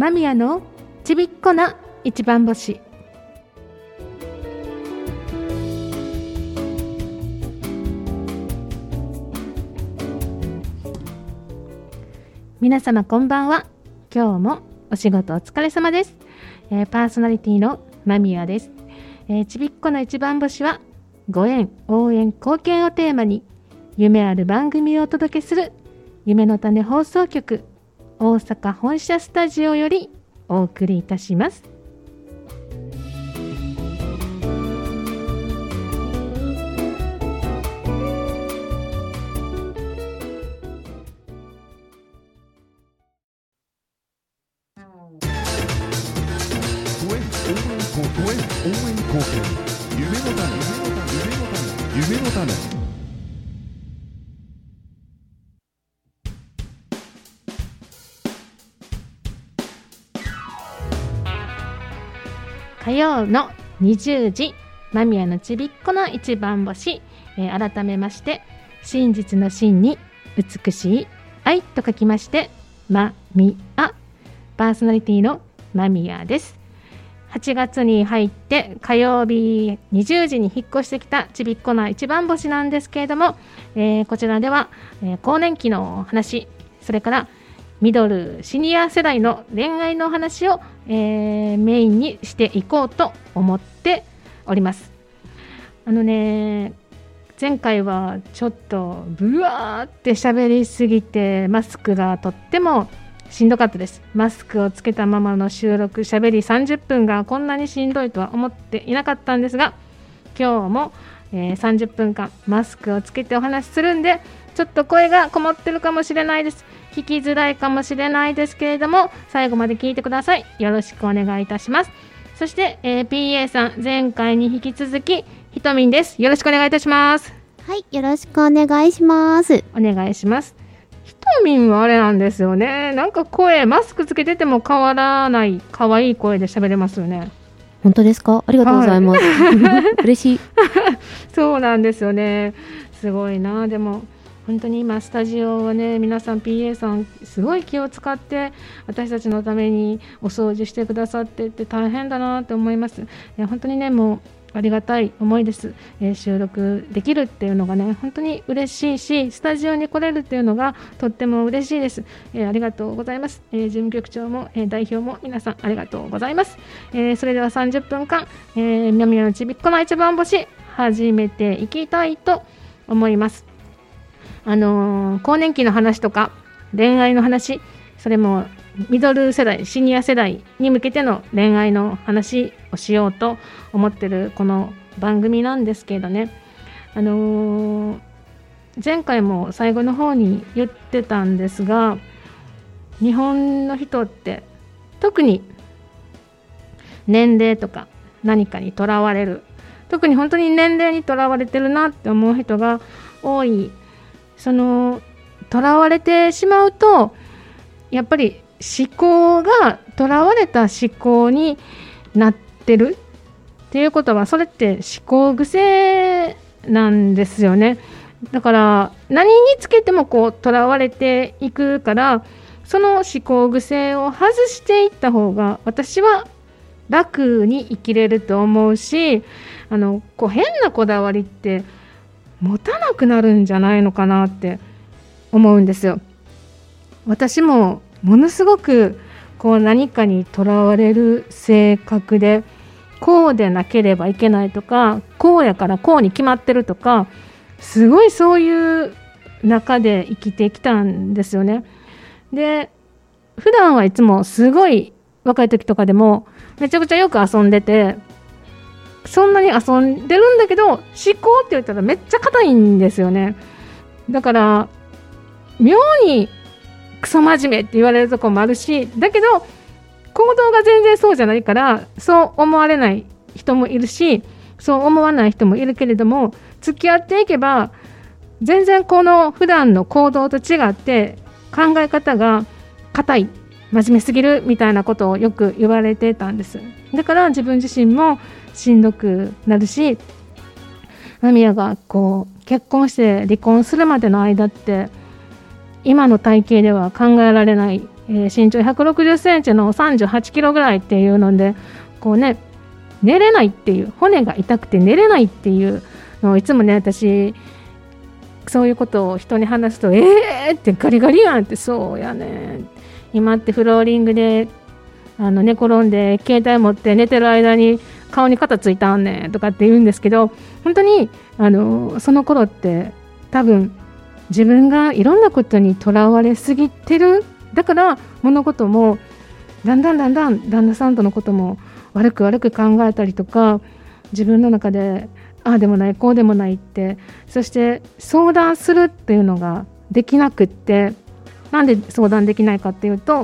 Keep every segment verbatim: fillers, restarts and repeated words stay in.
間宮のちびっこな一番星。皆様こんばんは。今日もお仕事お疲れ様です。えー、パーソナリティの間宮です。えー、ちびっこの一番星はご縁、応援、貢献をテーマに夢ある番組をお届けする夢の種放送局大阪本社スタジオよりお送りいたします。火曜のにじゅうじ、間宮のちびっこの一番星、えー、改めまして真実の真に美しい愛と書きまして間宮、パーソナリティの間宮です。はちがつに入って火曜日にじゅうじに引っ越してきたちびっこな一番星なんですけれども、えー、こちらでは、えー、更年期の話、それからミドルシニア世代の恋愛の話を、えー、メインにしていこうと思っております。あのね、前回はちょっとブワーって喋りすぎてマスクがとってもしんどかったです。マスクをつけたままの収録、喋りさんじゅっぷんがこんなにしんどいとは思っていなかったんですが、今日も、えー、さんじゅっぷんかんマスクをつけてお話しするんで、ちょっと声がこもってるかもしれないです。聞きづらいかもしれないですけれども、最後まで聞いてください。よろしくお願いいたします。そして、えー、ピーエー さん、前回に引き続きひとみんです。よろしくお願いいたします。 はい、よろしくお願いします。 お願いします。ひとみんはあれなんですよね。なんか声、マスクつけてても変わらない可愛い声で喋れますよね。 本当ですか？ありがとうございます。はい、嬉しい。 そうなんですよね。すごいな。でも本当に今スタジオはね、皆さん ピーエー さんすごい気を使って私たちのためにお掃除してくださってって大変だなって思います。え本当にね、もうありがたい思いです。えー、収録できるっていうのがね、本当に嬉しいし、スタジオに来れるっていうのがとっても嬉しいです。えー、ありがとうございます。えー、事務局長も、えー、代表も皆さんありがとうございます。えー、それではさんじゅっぷんかん、えー、間宮のちびっこな一番星始めていきたいと思います。あのー、更年期の話とか恋愛の話、それもミドル世代、シニア世代に向けての恋愛の話をしようと思ってるこの番組なんですけどね、あのー、前回も最後の方に言ってたんですが、日本の人って特に年齢とか何かにとらわれる、特に本当に年齢にとらわれてるなって思う人が多い。そのとらわれてしまうとやっぱり思考がとらわれた思考になってるっていうことは、それって思考癖なんですよね。だから何につけてもこうとらわれていくから、その思考癖を外していった方が私は楽に生きれると思うし、あのこう変なこだわりって持たなくなるんじゃないのかなって思うんですよ。私もものすごくこう何かにとらわれる性格で、こうでなければいけないとか、こうやからこうに決まってるとか、すごいそういう中で生きてきたんですよね。で、普段はいつもすごい若い時とかでもめちゃくちゃよく遊んでて、そんなに遊んでるんだけど思考って言ったらめっちゃ硬いんですよね。だから妙にクソ真面目って言われるところもあるし、だけど行動が全然そうじゃないからそう思われない人もいるし、そう思わない人もいるけれども、付き合っていけば全然この普段の行動と違って考え方が硬い、真面目すぎるみたいなことをよく言われてたんです。だから自分自身もしんどくなるし、間宮がこう結婚して離婚するまでの間って今の体型では考えられない、 えー、身長ひゃくろくじゅっセンチのさんじゅうはちキロぐらいっていうのでこうね寝れないっていう骨が痛くて寝れないっていうのをいつもね私そういうことを人に話すとえーってガリガリやんってそうやね今ってフローリングであの寝転んで携帯持って寝てる間に顔に肩ついたんねとかって言うんですけど本当にあのその頃って多分自分がいろんなことにとらわれすぎてるだから物事もだんだんだんだん旦那さんとのことも悪く悪く考えたりとか自分の中でああでもないこうでもないってそして相談するっていうのができなくってなんで相談できないかっていうと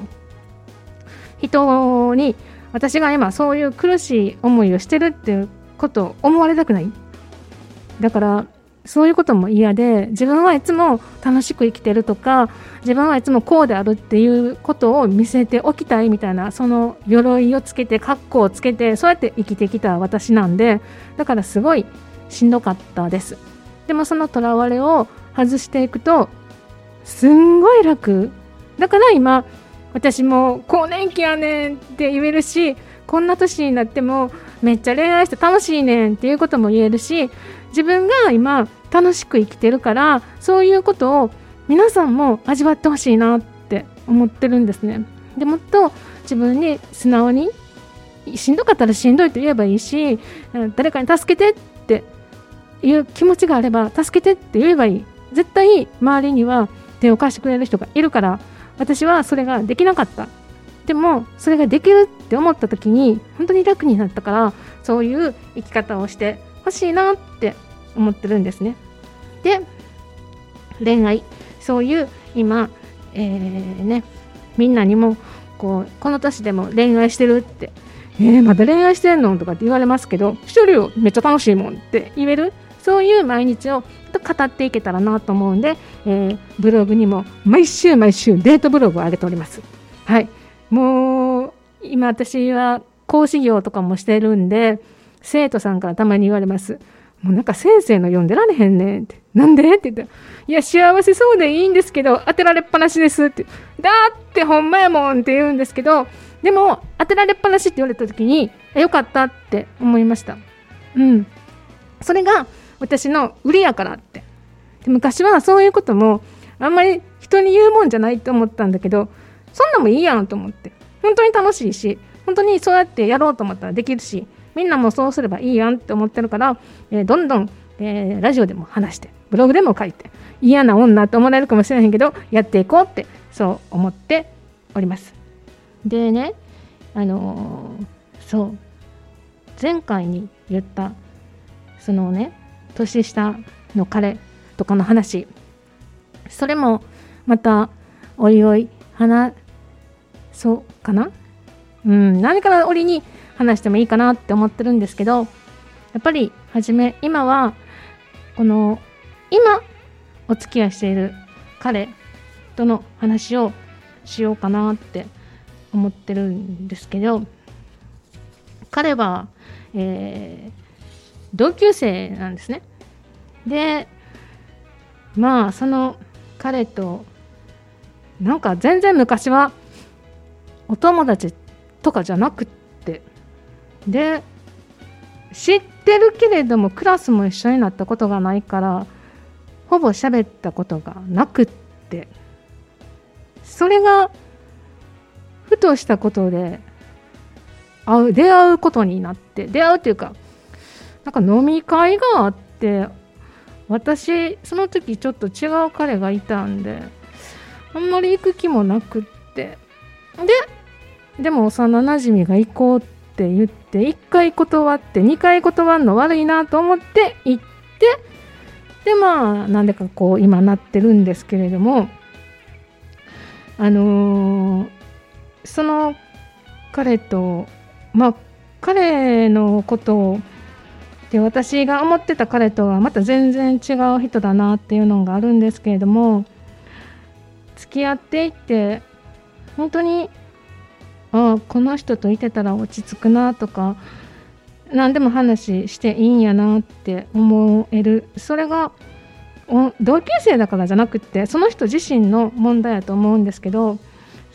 人に私が今そういう苦しい思いをしてるっていうことを思われたくないだからそういうことも嫌で自分はいつも楽しく生きてるとか自分はいつもこうであるっていうことを見せておきたいみたいなその鎧をつけて格好をつけてそうやって生きてきた私なんでだからすごいしんどかったです。でもそのとらわれを外していくとすんごい楽だから今私も更年期やねんって言えるしこんな年になってもめっちゃ恋愛して楽しいねんっていうことも言えるし自分が今楽しく生きてるからそういうことを皆さんも味わってほしいなって思ってるんですね。でもっと自分に素直にしんどかったらしんどいと言えばいいし誰かに助けてっていう気持ちがあれば助けてって言えばいい絶対周りには手を貸してくれる人がいるから私はそれができなかったでもそれができるって思った時に本当に楽になったからそういう生き方をしてほしいなって思ってるんですね。で恋愛そういう今、えーね、みんなにもこうこの年でも恋愛してるってえー、まだ恋愛してんのとかって言われますけどしてるよめっちゃ楽しいもんって言えるそういう毎日を語っていけたらなと思うんで、えー、ブログにも毎週毎週デートブログを上げております。はいもう今私は講師業とかもしてるんで生徒さんからたまに言われますもうなんか先生の読んでられへんねんってなんでって言ったらいや幸せそうでいいんですけど当てられっぱなしですってだってほんまやもんって言うんですけどでも当てられっぱなしって言われた時によかったって思いました。うんそれが私の売りやからってで昔はそういうこともあんまり人に言うもんじゃないと思ったんだけどそんなもいいやんと思って本当に楽しいし本当にそうやってやろうと思ったらできるしみんなもそうすればいいやんって思ってるから、えー、どんどん、えー、ラジオでも話してブログでも書いて嫌な女って思われるかもしれへんけどやっていこうってそう思っております。でねあのー、そう前回に言ったそのね年下の彼とかの話それもまたおいおい話そうかなうん何から折に話してもいいかなって思ってるんですけどやっぱりはじめ今はこの今お付き合いしている彼との話をしようかなって思ってるんですけど彼は、えー、同級生なんですね。でまあその彼となんか全然昔はお友達とかじゃなくってで知ってるけれどもクラスも一緒になったことがないからほぼ喋ったことがなくってそれがふとしたことで会う出会うことになって出会うっていうかなんか飲み会があって私その時ちょっと違う彼がいたんであんまり行く気もなくってででも幼なじみが行こうって言っていっかい断ってにかい断るの悪いなと思って行ってでまあなんでかこう今なってるんですけれどもあのー、その彼とまあ彼のことをで私が思ってた彼とはまた全然違う人だなっていうのがあるんですけれども付き合っていって本当にああこの人といてたら落ち着くなとか何でも話していいんやなって思えるそれが同級生だからじゃなくってその人自身の問題だと思うんですけど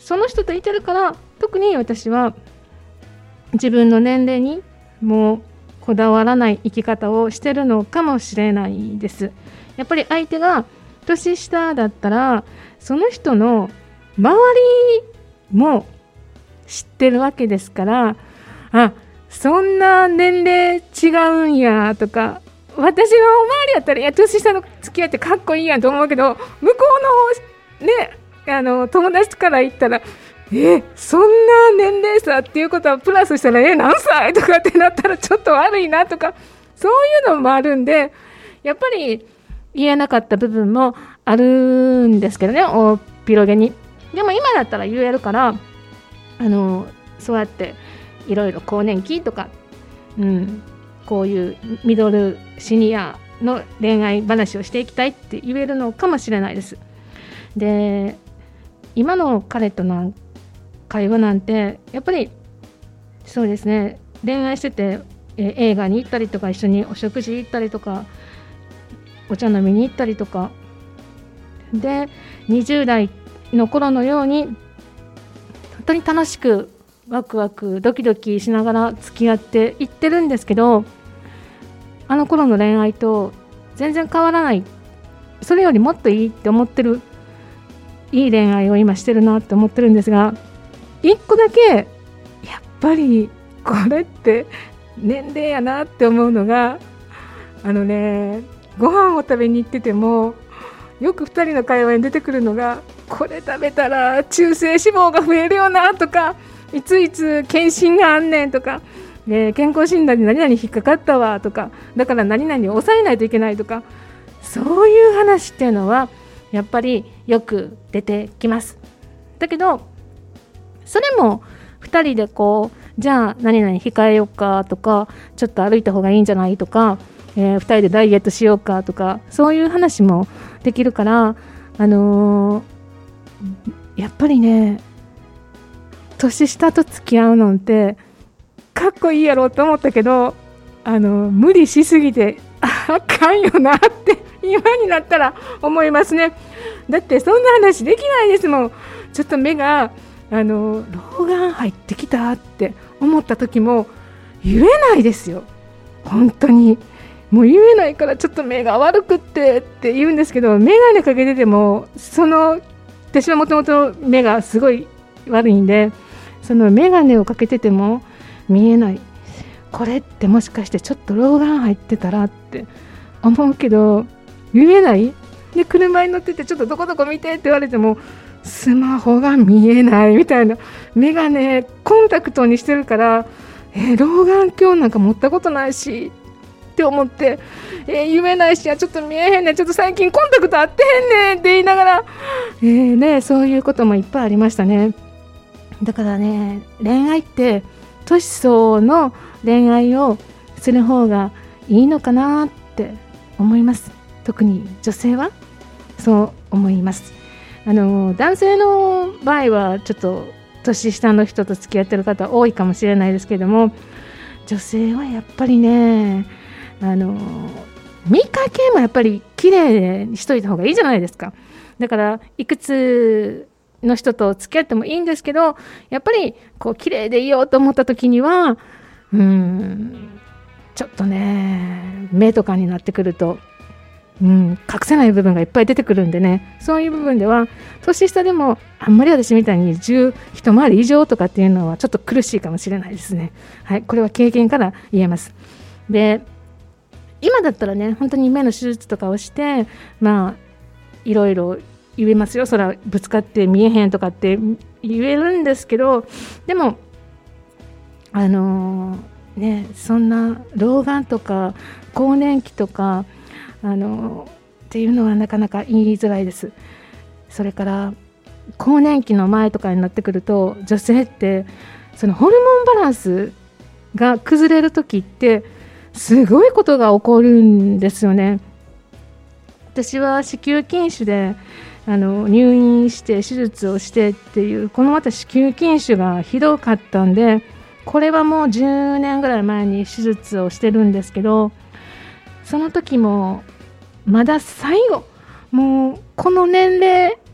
その人といてるから特に私は自分の年齢にもうこだわらない生き方をしてるのかもしれないです。やっぱり相手が年下だったらその人の周りも知ってるわけですから、あ、そんな年齢違うんやとか、私の周りやったらいや年下の付き合いってかっこいいやんと思うけど、向こうのねあの友達から言ったらえそんな年齢差っていうことはプラスしたらえ何歳とかってなったらちょっと悪いなとか、そういうのもあるんで、やっぱり言えなかった部分もあるんですけどね、大広げに。でも今だったら言えるから、あのそうやっていろいろ更年期とか、うん、こういうミドルシニアの恋愛話をしていきたいって言えるのかもしれないです。で、今の彼との会話なんてやっぱりそうですね、恋愛してて、え映画に行ったりとか、一緒にお食事行ったりとか、お茶飲みに行ったりとかで、にじゅう代の頃のように本当に楽しくワクワクドキドキしながら付き合っていってるんですけど、あの頃の恋愛と全然変わらない、それよりもっといいって思ってる、いい恋愛を今してるなって思ってるんですが、一個だけやっぱりこれって年齢やなって思うのが、あのね、ご飯を食べに行っててもよくふたりの会話に出てくるのが、これ食べたら中性脂肪が増えるよなとか、いついつ検診があんねんとか、ね、健康診断で何々引っかかったわとか、だから何々を抑えないといけないとか、そういう話っていうのはやっぱりよく出てきます。だけどそれもふたりでこう、じゃあ何々控えようかとか、ちょっと歩いた方がいいんじゃないとか、えー、ふたりでダイエットしようかとか、そういう話もできるから、あのー、やっぱりね、年下と付き合うのってかっこいいやろうと思ったけど、あのー、無理しすぎてあかんよなって今になったら思いますね。だってそんな話できないですもん。ちょっと目があの老眼入ってきたって思った時も言えないですよ。本当にもう言えないから、ちょっと目が悪くってって言うんですけど、眼鏡かけてても、その私はもともと目がすごい悪いんで、その眼鏡をかけてても見えない、これってもしかしてちょっと老眼入ってたらって思うけど言えない。で車に乗っててちょっとどこどこ見てって言われてもスマホが見えないみたいな、眼鏡コンタクトにしてるから、えー、老眼鏡なんか持ったことないしって思って、えー、言えないし、ちょっと見えへんねん、ちょっと最近コンタクト合ってへんねんって言いながら、えーね、そういうこともいっぱいありましたね。だからね、恋愛って年相の恋愛をする方がいいのかなって思います。特に女性はそう思います。あの男性の場合はちょっと年下の人と付き合ってる方多いかもしれないですけども、女性はやっぱりね、あの見かけもやっぱり綺麗にしといた方がいいじゃないですか。だからいくつの人と付き合ってもいいんですけど、やっぱりこう綺麗でいようと思った時には、うーんちょっとね、目とかになってくると、うん、隠せない部分がいっぱい出てくるんでね、そういう部分では年下でもあんまり私みたいにじゅう一回り以上とかっていうのはちょっと苦しいかもしれないですね。はい、これは経験から言えます。で、今だったらね、本当に目の手術とかをして、まあいろいろ言えますよ。そらぶつかって見えへんとかって言えるんですけど、でもあのー、ね、そんな老眼とか更年期とかあのっていうのはなかなか言いづらいです。それから更年期の前とかになってくると、女性ってそのホルモンバランスが崩れる時ってすごいことが起こるんですよね。私は子宮筋腫であの入院して手術をしてっていう、このまた子宮筋腫がひどかったんで、これはもうじゅうねんぐらい前に手術をしてるんですけど、その時もまだ最後、もうこの年齢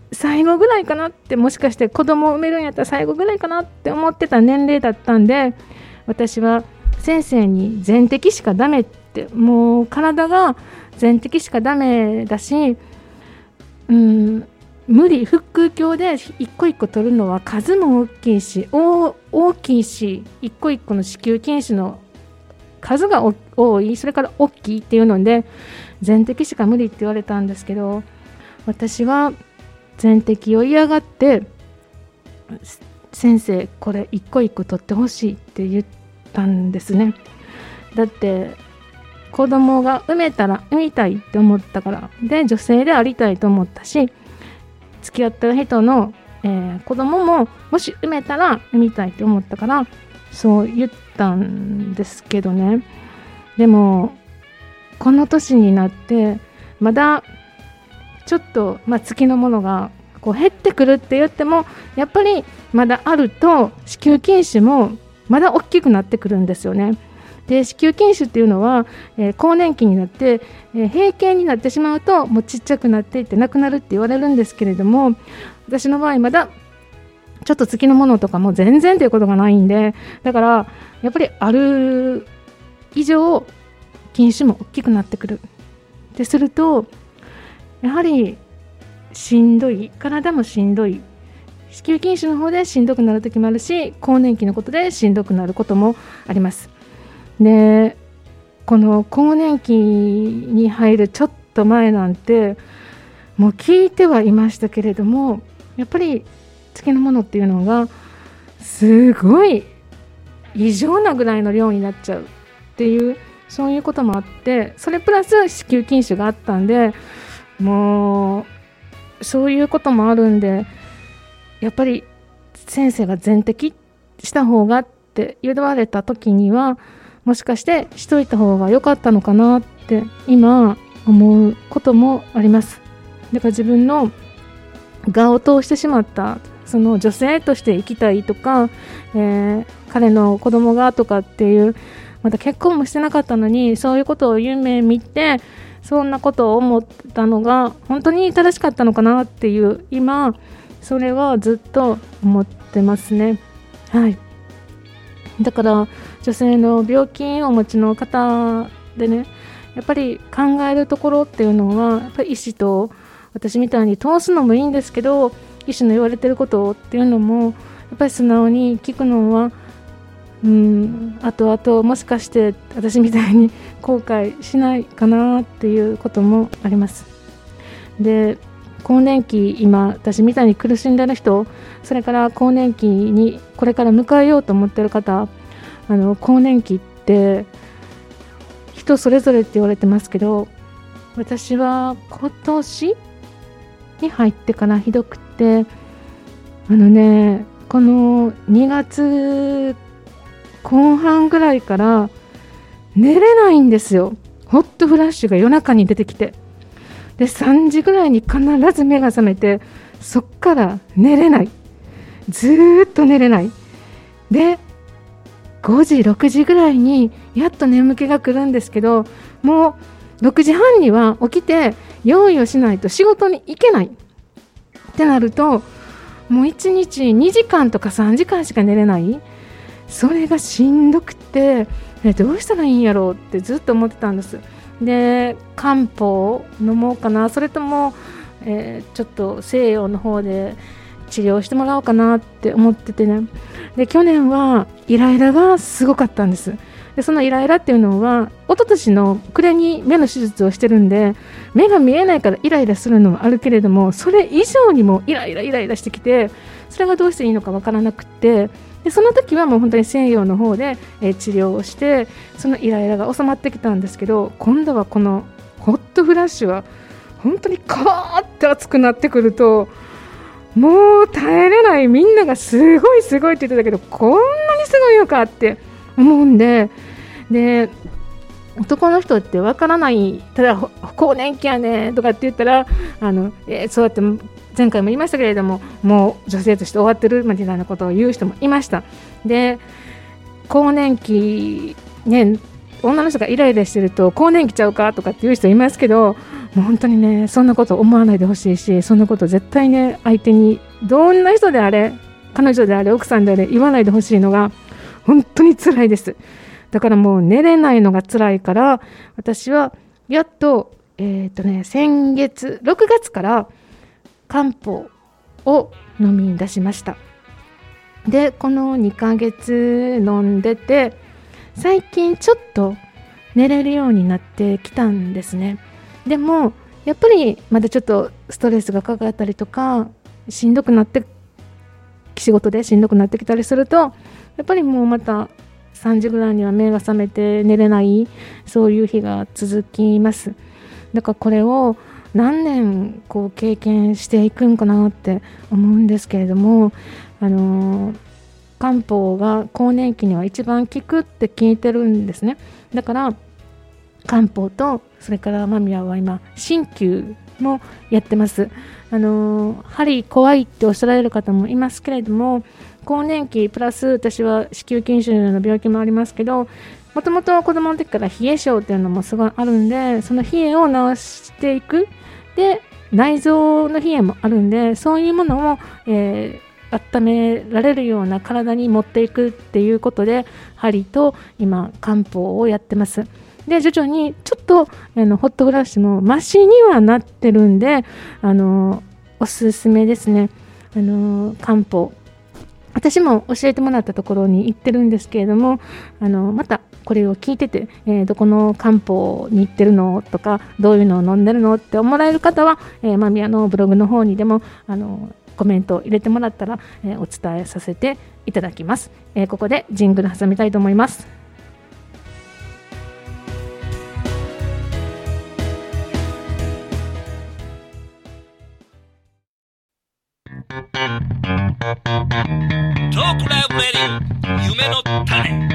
最後ぐらいかなって、もしかして子供を産めるんやったら最後ぐらいかなって思ってた年齢だったんで、私は先生に全摘しかダメって、もう体が全摘しかダメだし、うん、無理、腹腔鏡で一個一個取るのは数も大きいし、大, 大きいし、一個一個の子宮筋腫の数が多い、それから大きいっていうので全摘しか無理って言われたんですけど、私は全摘を嫌がって、先生これ一個一個取ってほしいって言ったんですね。だって子供が産めたら産みたいって思ったから、で女性でありたいと思ったし、付き合ってる人の、えー、子供ももし産めたら産みたいって思ったから、そう言ったんですけどね。でもこの年になってまだちょっと、まあ、月のものがこう減ってくるって言っても、やっぱりまだあると子宮筋腫もまだ大きくなってくるんですよね。で子宮筋腫っていうのは、えー、更年期になって、えー、閉経になってしまうともうちっちゃくなっていってなくなるって言われるんですけれども、私の場合まだちょっと月のものとかも全然ということがないんで、だからやっぱりある以上筋腫も大きくなってくるですると、やはりしんどい、体もしんどい、子宮筋腫の方でしんどくなる時もあるし、更年期のことでしんどくなることもあります。でこの更年期に入るちょっと前なんてもう聞いてはいましたけれども、やっぱり月のものっていうのがすごい異常なぐらいの量になっちゃうっていう、そういうこともあって、それプラス子宮筋腫があったんで、もうそういうこともあるんで、やっぱり先生が全摘した方がって言われた時には、もしかしてしといた方が良かったのかなって今思うこともあります。だから自分の我を通してしまった、その女性として生きたいとか、えー、彼の子供がとかっていう、まだ結婚もしてなかったのにそういうことを夢見て、そんなことを思ったのが本当に正しかったのかなっていう、今それはずっと思ってますね。はい。だから女性の病気をお持ちの方でね、やっぱり考えるところっていうのは、やっぱり医師と私みたいに通すのもいいんですけど、医師の言われてることっていうのもやっぱり素直に聞くのは、うん、あとあともしかして私みたいに後悔しないかなっていうこともあります。で更年期、今私みたいに苦しんでる人、それから更年期にこれから迎えようと思ってる方、あの更年期って人それぞれって言われてますけど、私は今年に入ってからひどくて、あのねこのにがつこう半ぐらいから寝れないんですよ。ホットフラッシュが夜中に出てきて、でさんじぐらいに必ず目が覚めて、そっから寝れない、ずーっと寝れない。でごじろくじぐらいにやっと眠気が来るんですけど、もうろくじはんには起きて用意をしないと仕事に行けないってなると、もういちにちにじかんとかさんじかんしか寝れない。それがしんどくて、どうしたらいいんやろうってずっと思ってたんです。で漢方飲もうかな、それとも、えー、ちょっと西洋の方で治療してもらおうかなって思っててね。で去年はイライラがすごかったんです。でそのイライラっていうのは一昨年の暮れに目の手術をしてるんで、目が見えないからイライラするのもあるけれども、それ以上にもイライライライラしてきて、それがどうしていいのかわからなくて、でその時はもう本当に西洋の方で、えー、治療をして、そのイライラが収まってきたんですけど、今度はこのホットフラッシュは本当にカーって熱くなってくると、もう耐えれない。みんながすごいすごいって言ってたけど、こんなにすごいのかって思うんで、で男の人ってわからない、ただ更年期やねとかって言ったら、あの、えー、そうやって前回も言いましたけれども、もう女性として終わってるみたいなことを言う人もいました。で更年期ね、女の人がイライラしてると更年期ちゃうかとかって言う人いますけど、 もう本当にねそんなこと思わないでほしいし、そんなこと絶対ね相手にどんな人であれ彼女であれ奥さんであれ言わないでほしいのが本当に辛いです。だからもう寝れないのが辛いから、私はやっとえっとね先月ろくがつから漢方を飲み出しました。でこのにかげつ飲んでて最近ちょっと寝れるようになってきたんですね。でもやっぱりまだちょっとストレスがかかったりとかしんどくなって仕事でしんどくなってきたりするとやっぱりもうまたさんじぐらいには目が覚めて寝れない、そういう日が続きます。だからこれを何年こう経験していくんかなって思うんですけれども、あのー、漢方が更年期には一番効くって聞いてるんですね。だから漢方とそれから間宮は今鍼灸もやってます。あのー、針怖いっておっしゃられる方もいますけれども、更年期プラス私は子宮筋腫の病気もありますけど、もともと子供の時から冷え性っていうのもすごいあるんで、その冷えを治していく。で内臓の冷えもあるんで、そういうものを、えー、温められるような体に持っていくっていうことで針と今漢方をやってます。で徐々にちょっとあのホットフラッシュもマシにはなってるんで、あのおすすめですね。あの漢方私も教えてもらったところに行ってるんですけれども、あのまたこれを聞いてて、えー、どこの漢方に行ってるのとかどういうのを飲んでるのって思われる方は、えー、間宮のブログの方にでもあのコメントを入れてもらったら、えー、お伝えさせていただきます。えー、ここでジングル挟みたいと思います。 トークライブレディオ夢の種。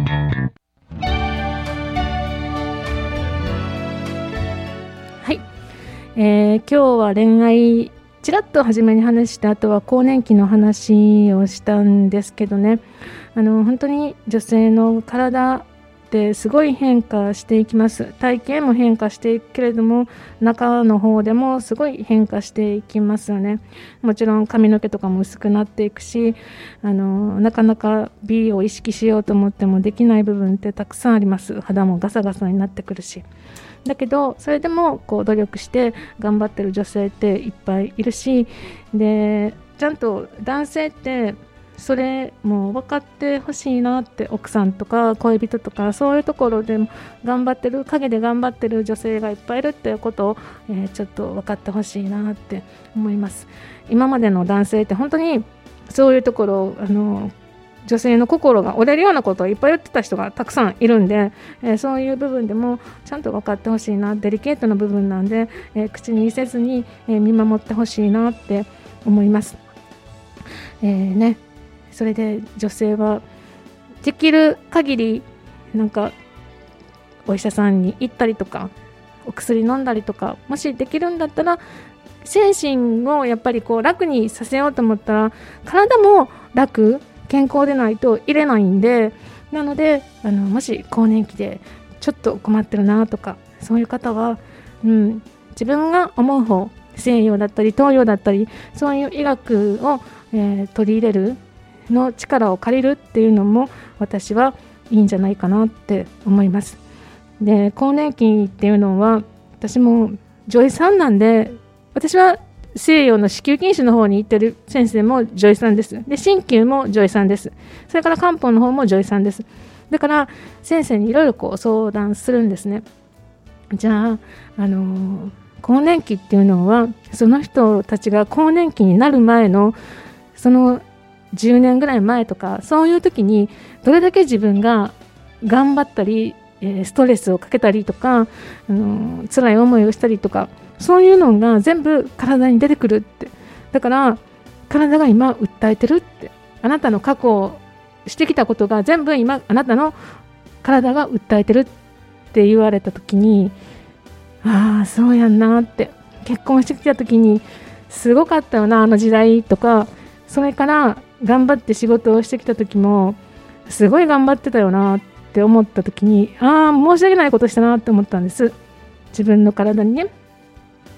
はい、えー、今日は恋愛ちらっと初めに話して、あとは更年期の話をしたんですけどね、あの本当に女性の体ってすごい変化していきます。体型も変化していくけれども中の方でもすごい変化していきますよね。もちろん髪の毛とかも薄くなっていくし、あのなかなか美を意識しようと思ってもできない部分ってたくさんあります。肌もガサガサになってくるし、だけどそれでもこう努力して頑張ってる女性っていっぱいいるし、でちゃんと男性ってそれも分かってほしいなって、奥さんとか恋人とかそういうところでも頑張ってる、陰で頑張ってる女性がいっぱいいるっていうことを、えー、ちょっと分かってほしいなって思います。今までの男性って本当にそういうところをあの女性の心が折れるようなことをいっぱい言ってた人がたくさんいるんで、えー、そういう部分でもちゃんと分かってほしいな、デリケートな部分なんで、えー、口にせずに、えー、見守ってほしいなって思います。えーね、それで女性はできる限りなんかお医者さんに行ったりとかお薬飲んだりとか、もしできるんだったら精神をやっぱりこう楽にさせようと思ったら体も楽健康でないと入れないんで、なのであのもし更年期でちょっと困ってるなとかそういう方は、うん、自分が思う方、西洋だったり東洋だったりそういう医学を、えー、取り入れるの力を借りるっていうのも私はいいんじゃないかなって思います。で更年期っていうのは私も女医さんなんで、私は西洋の子宮筋腫の方に行ってる先生も女医さんです。で鍼灸も女医さんです。それから漢方の方も女医さんです。だから先生にいろいろこう相談するんですね。じゃあ、あのー、更年期っていうのはその人たちが更年期になる前のそのじゅうねんぐらい前とかそういう時にどれだけ自分が頑張ったり、えー、ストレスをかけたりとか、あのー、辛い思いをしたりとか、そういうのが全部体に出てくるって。だから体が今訴えてるって、あなたの過去してきたことが全部今あなたの体が訴えてるって言われた時に、ああそうやんなって、結婚してきた時にすごかったよなあの時代とか、それから頑張って仕事をしてきた時もすごい頑張ってたよなって思った時に、ああ申し訳ないことしたなって思ったんです。自分の体にね。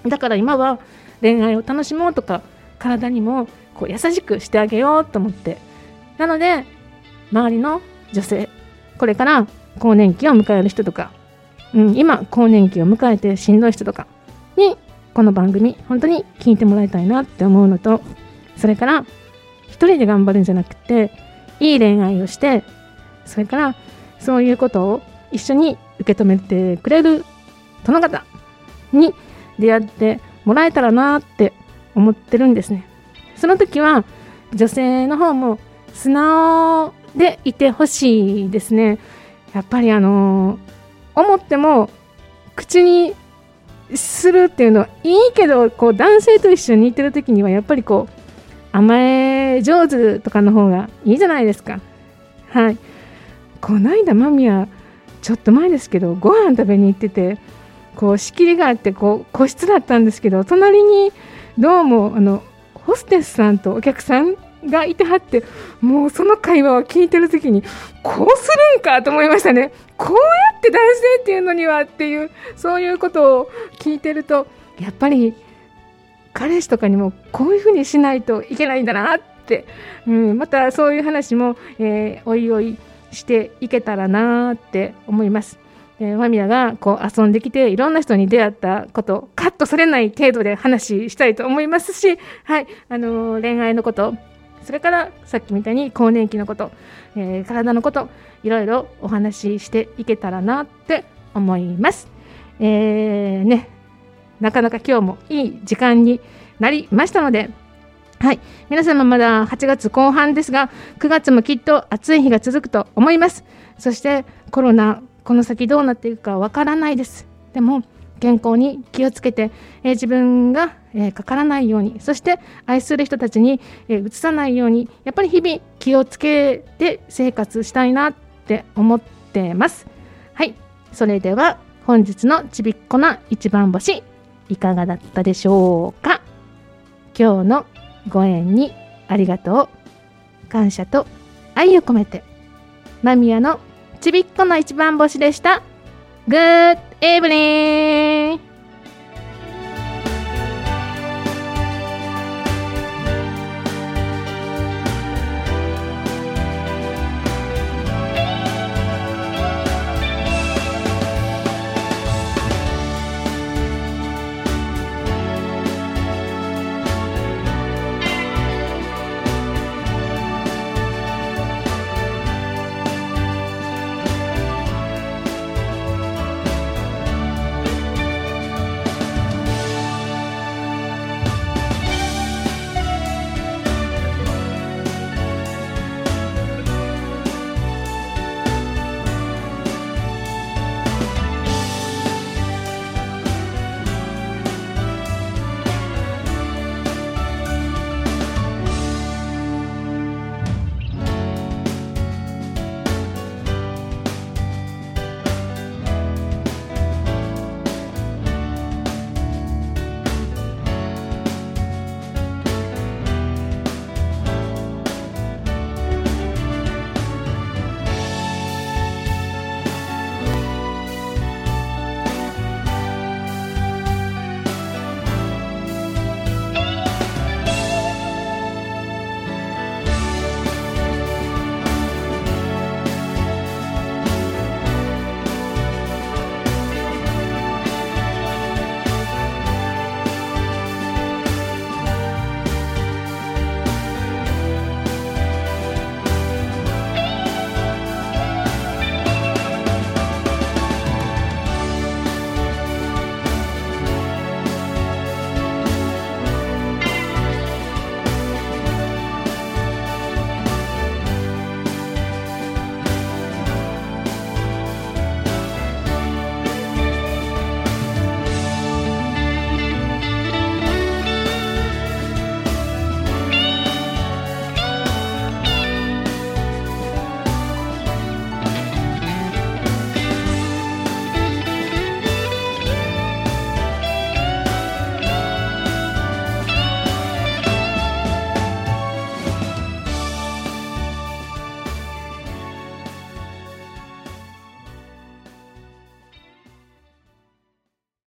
だから今は恋愛を楽しもうとか、体にもこう優しくしてあげようと思って、なので周りの女性、これから更年期を迎える人とか、うん、今更年期を迎えてしんどい人とかにこの番組本当に聞いてもらいたいなって思うのと、それから一人で頑張るんじゃなくて、いい恋愛をして、それからそういうことを一緒に受け止めてくれる殿方に出会ってもらえたらなって思ってるんですね。その時は女性の方も素直でいてほしいですね。やっぱりあの思っても口にするっていうのはいいけど、こう男性と一緒にいてる時にはやっぱりこう甘え上手とかの方がいいじゃないですか。はい。この間マミはちょっと前ですけどご飯食べに行ってて、こう仕切りがあってこう個室だったんですけど、隣にどうもあのホステスさんとお客さんがいてはって、もうその会話を聞いてる時にこうするんかと思いましたね。こうやって男性っていうのにはっていう、そういうことを聞いてると、やっぱり彼氏とかにもこういうふうにしないといけないんだなって、うん、またそういう話も、えー、おいおいしていけたらなって思います。えー、マミヤがこう遊んできていろんな人に出会ったことカットされない程度で話したいと思いますし、はい、あのー、恋愛のこと、それからさっきみたいに更年期のこと、えー、体のこと、いろいろお話ししていけたらなって思います。えー、ね、なかなか今日もいい時間になりましたので、はい、皆様まだはちがつこう半ですが、くがつもきっと暑い日が続くと思います。そしてコロナ、この先どうなっていくかわからないです。でも健康に気をつけて、えー、自分が、えー、かからないように、そして愛する人たちに、えー、うつさないように、やっぱり日々気をつけて生活したいなって思ってます。はい、それでは本日のちびっこな一番星、いかがだったでしょうか。今日のご縁にありがとう、感謝と愛を込めて、マミヤのちびっこの一番星でした。グッドイブニング。